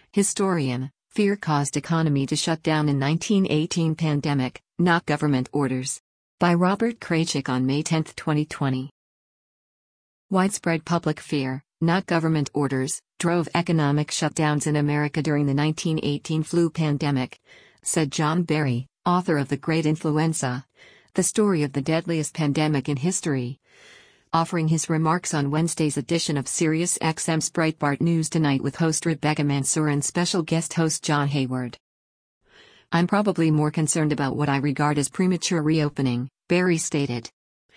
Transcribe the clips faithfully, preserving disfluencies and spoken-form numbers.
Historian, fear caused economy to shut down in nineteen eighteen pandemic, not government orders. By Robert Kraychik on May tenth twenty twenty. Widespread public fear, not government orders, drove economic shutdowns in America during the nineteen eighteen flu pandemic, said John Barry, author of The Great Influenza, the story of the deadliest pandemic in history, offering his remarks on Wednesday's edition of Sirius X M's Breitbart News Tonight with host Rebecca Mansour and special guest host John Hayward. "I'm probably more concerned about what I regard as premature reopening," Barry stated.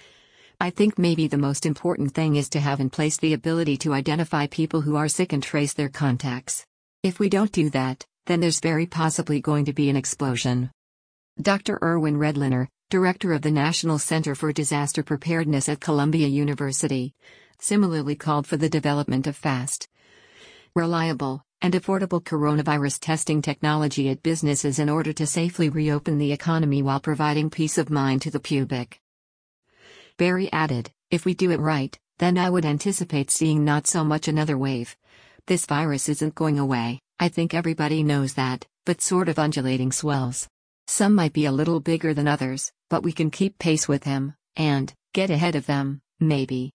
"I think maybe the most important thing is to have in place the ability to identify people who are sick and trace their contacts. If we don't do that, then there's very possibly going to be an explosion." Doctor Irwin Redliner, director of the National Center for Disaster Preparedness at Columbia University, similarly called for the development of fast, reliable, and affordable coronavirus testing technology at businesses in order to safely reopen the economy while providing peace of mind to the public. Barry added, "If we do it right, then I would anticipate seeing not so much another wave. This virus isn't going away, I think everybody knows that, but sort of undulating swells. Some might be a little bigger than others, but we can keep pace with them, and get ahead of them, maybe."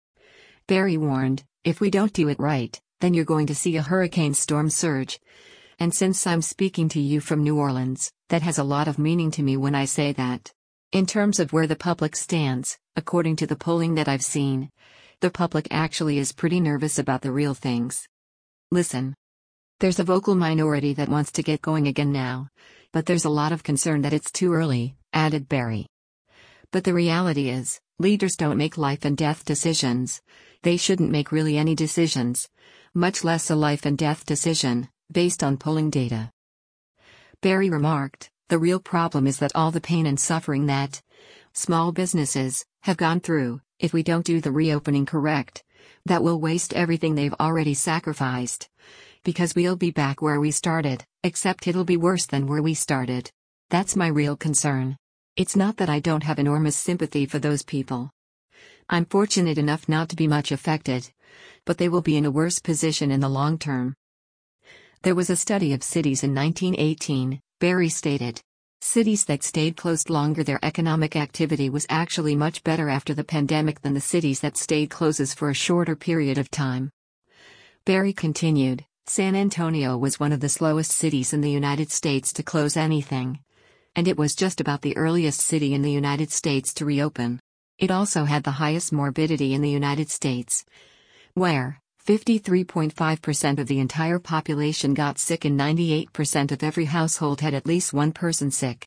Barry warned, "If we don't do it right, then you're going to see a hurricane storm surge. And since I'm speaking to you from New Orleans, that has a lot of meaning to me when I say that. In terms of where the public stands, according to the polling that I've seen, the public actually is pretty nervous about the real things. Listen. There's a vocal minority that wants to get going again now, but there's a lot of concern that it's too early," added Barry. "But the reality is, leaders don't make life and death decisions. They shouldn't make really any decisions, much less a life and death decision, based on polling data." Barry remarked, "The real problem is that all the pain and suffering that small businesses have gone through, if we don't do the reopening correct, that will waste everything they've already sacrificed. Because we'll be back where we started, except it'll be worse than where we started. That's my real concern. It's not that I don't have enormous sympathy for those people. I'm fortunate enough not to be much affected, but they will be in a worse position in the long term." There was a study of cities in nineteen eighteen, Barry stated. Cities that stayed closed longer, their economic activity was actually much better after the pandemic than the cities that stayed closed for a shorter period of time. Barry continued, "San Antonio was one of the slowest cities in the United States to close anything. And it was just about the earliest city in the United States to reopen. It also had the highest morbidity in the United States, where fifty-three point five percent of the entire population got sick and ninety-eight percent of every household had at least one person sick."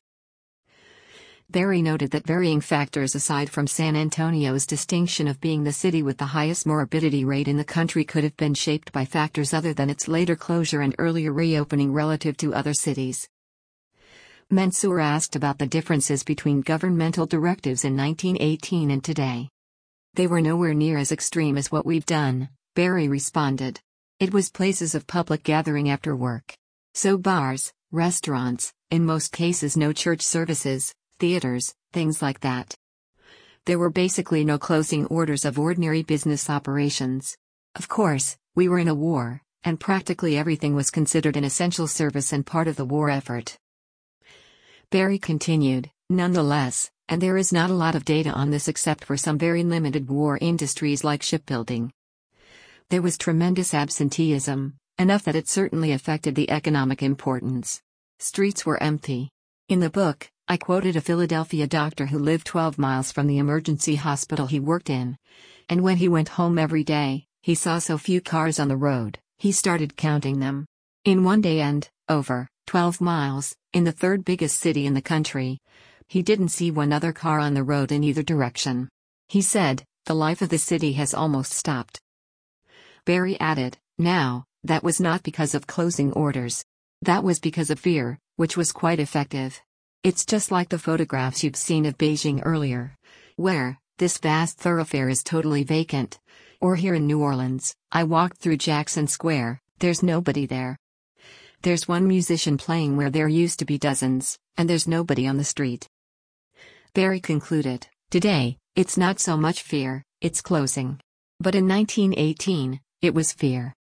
Barry noted that varying factors aside from San Antonio's distinction of being the city with the highest morbidity rate in the country could have been shaped by factors other than its later closure and earlier reopening relative to other cities. Mansour asked about the differences between governmental directives in nineteen eighteen and today. "They were nowhere near as extreme as what we've done," Barry responded. "It was places of public gathering after work. So bars, restaurants, in most cases no church services, theaters, things like that. There were basically no closing orders of ordinary business operations. Of course, we were in a war, and practically everything was considered an essential service and part of the war effort." Barry continued, "Nonetheless, and there is not a lot of data on this except for some very limited war industries like shipbuilding, there was tremendous absenteeism, enough that it certainly affected the economic importance. Streets were empty. In the book, I quoted a Philadelphia doctor who lived twelve miles from the emergency hospital he worked in. And when he went home every day, he saw so few cars on the road, he started counting them. In one day and, over, twelve miles, in the third biggest city in the country, he didn't see one other car on the road in either direction. He said, the life of the city has almost stopped." Barry added, "Now, that was not because of closing orders. That was because of fear, which was quite effective. It's just like the photographs you've seen of Beijing earlier, where this vast thoroughfare is totally vacant. Or here in New Orleans, I walked through Jackson Square, there's nobody there. There's one musician playing where there used to be dozens, and there's nobody on the street." Barry concluded, "Today, it's not so much fear, it's closing. But in nineteen eighteen, it was fear."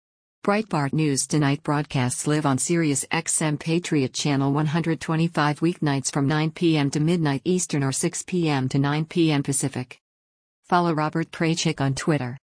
Breitbart News Tonight broadcasts live on Sirius X M Patriot Channel one twenty-five weeknights from nine p.m. to midnight Eastern or six p.m. to nine p.m. Pacific. Follow Robert Kraychik on Twitter.